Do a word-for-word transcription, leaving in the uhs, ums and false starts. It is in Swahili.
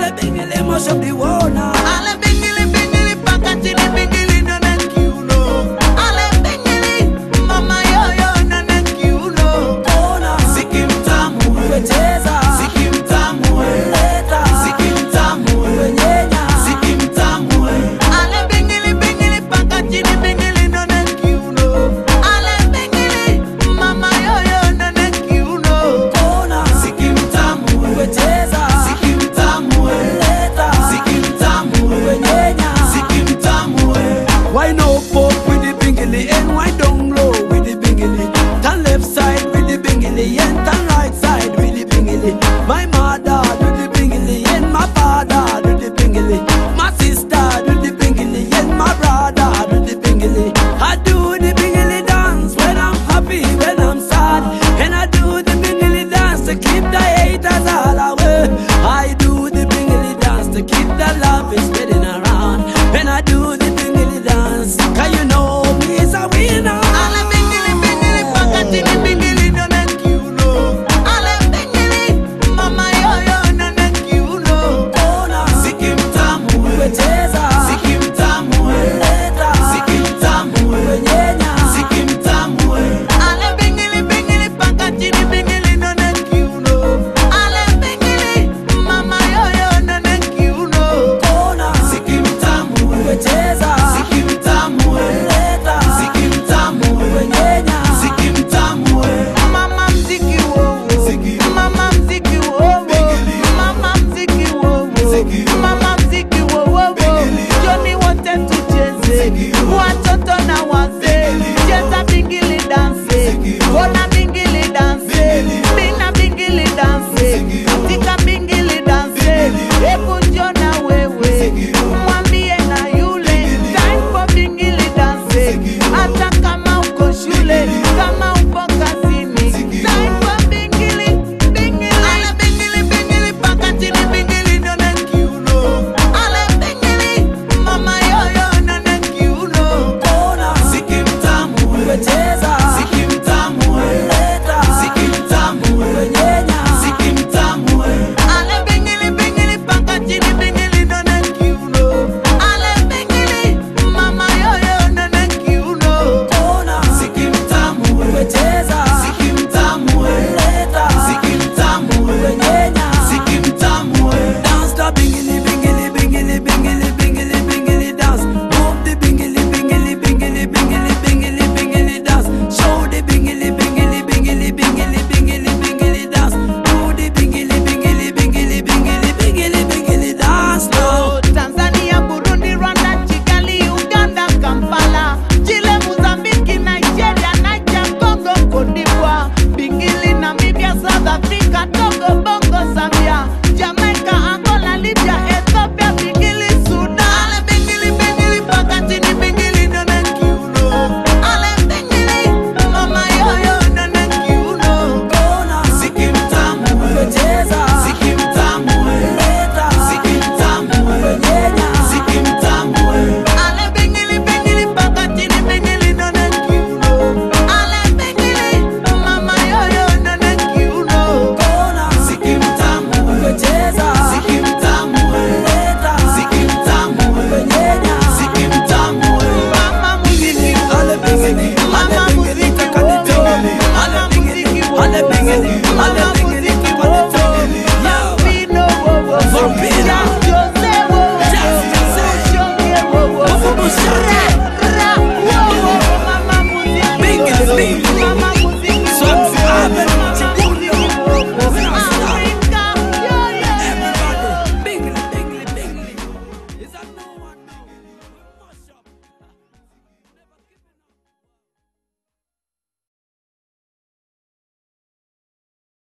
Ale bingili mash up the world now. Ale bingili bingili paka chini bingili no na kiuno. Ale bingili mama yo yo no na kiuno. Ona Ziki mtamu we, cheza ziki mtamu we, leta ziki mtamu we, nyenya ziki mtamu we. Ale bingili bingili paka chini bingili no na kiuno. Ale bingili mama yo yo no na kiuno. Ona Ziki mtamu we, cheza ziki mtamu we, leta ziki mtamu we, nyenya ziki mtamu we. Why no pop with the bingili and why down low with the bingili? Turn left side with the bingili and turn right side with the bingili. My mother do the bingili and my father do the bingili. My sister do the bingili and my brother do the bingili. I do the bingili dance when I'm happy, when I'm sad, and I do the bingili dance to keep the haters all away. I do the bingili dance to keep the love is spreading around, and I do the bingili dance 'cause you know me is a winner. Ale bingili bingili paka chini bingili no na kiuno. Ale bingili mama yo yo no na kiuno. Ona Ziki mtamu we, cheza ziki mtamu we, leta ziki mtamu we, nyenya ziki mtamu we. Ale bingili bingili paka chini bingili no na kiuno. Ale bingili mama yo yo no na kiuno. Ona Ziki mtamu we, cheza ziki mtamu we, leta ziki mtamu we, nyenya ziki mtamu we. Mama mziki wo Ziki. mama mziki wo Bingili. mama mziki wo Ziki. mama mziki wo Bingili. Johnny wanted to chase Ziki. what